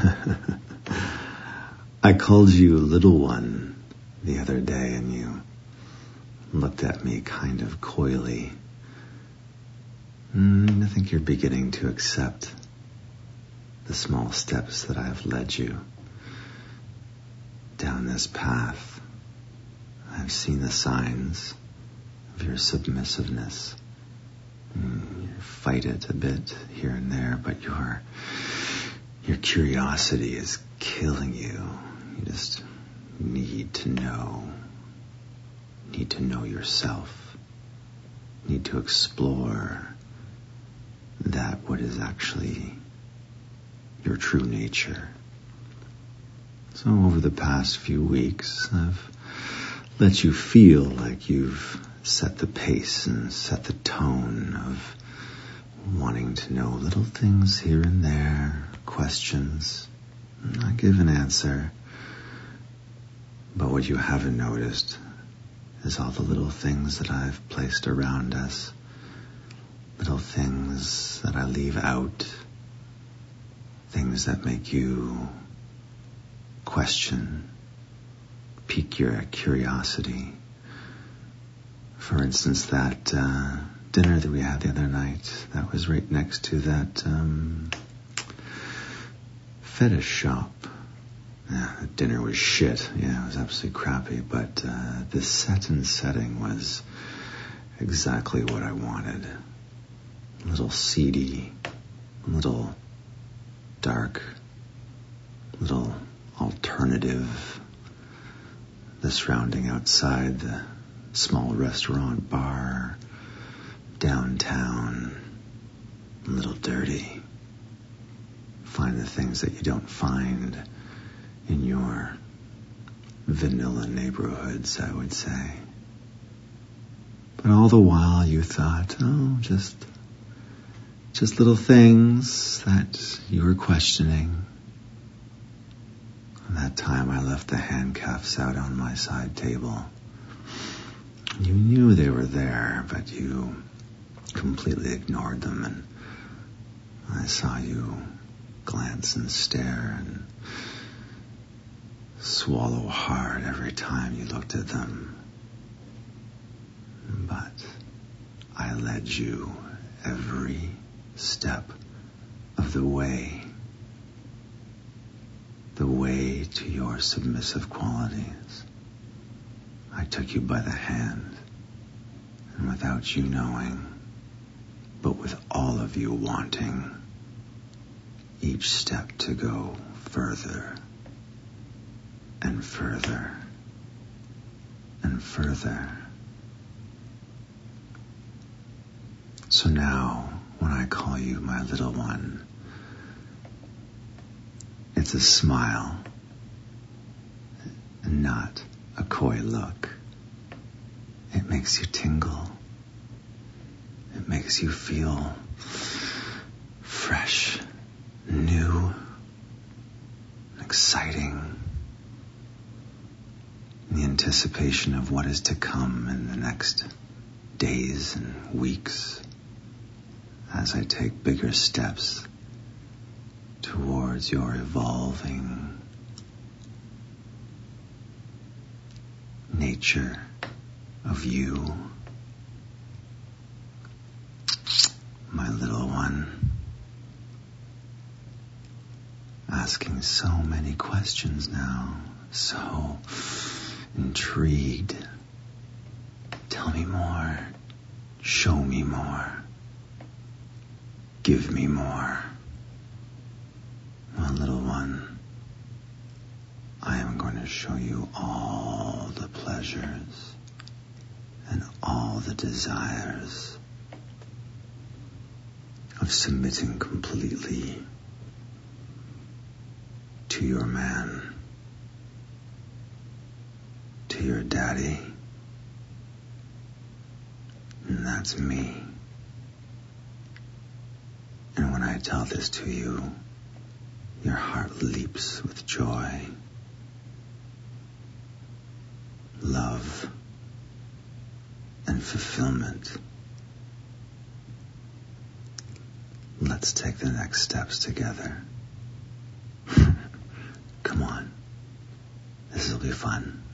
I called you little one the other day, and you looked at me kind of coyly. I think you're beginning to accept the small steps that I've led you down this path. I've seen the signs of your submissiveness. You fight it a bit here and there, but your curiosity is killing you. You just need to know yourself, need to explore that what is actually your true nature. So over the past few weeks, I've let you feel like you've set the pace and set the tone of wanting to know little things here and there, questions. I give an answer. But what you haven't noticed is all the little things that I've placed around us, little things that I leave out, things that make you question, pique your curiosity. For instance, that dinner that we had the other night, that was right next to that fetish shop. Yeah, the dinner was shit. Yeah, it was absolutely crappy, but the set and setting was exactly what I wanted. A little seedy, a little dark, a little alternative. The surrounding outside, the small restaurant bar, downtown, a little dirty. Find the things that you don't find in your vanilla neighborhoods, I would say. But all the while you thought, just little things that you were questioning. And that time I left the handcuffs out on my side table. You knew they were there, but you completely ignored them, and I saw you glance and stare and swallow hard every time you looked at them. But I led you every step of the way to your submissive qualities. I took you by the hand, and without you knowing, but with all of you wanting, each step to go further and further and further. So now, when I call you my little one, it's a smile and not a coy look. It makes you tingle. It makes you feel fresh, new, exciting. The anticipation of what is to come in the next days and weeks as I take bigger steps towards your evolving nature of you, my little one, asking so many questions now, so intrigued. Tell me more, show me more, give me more. My little one, I am going to show you all the pleasures and all the desires of submitting completely to your man, to your daddy, and that's me. And when I tell this to you, your heart leaps with joy, love, and fulfillment. Let's take the next steps together. Come on. This will be fun.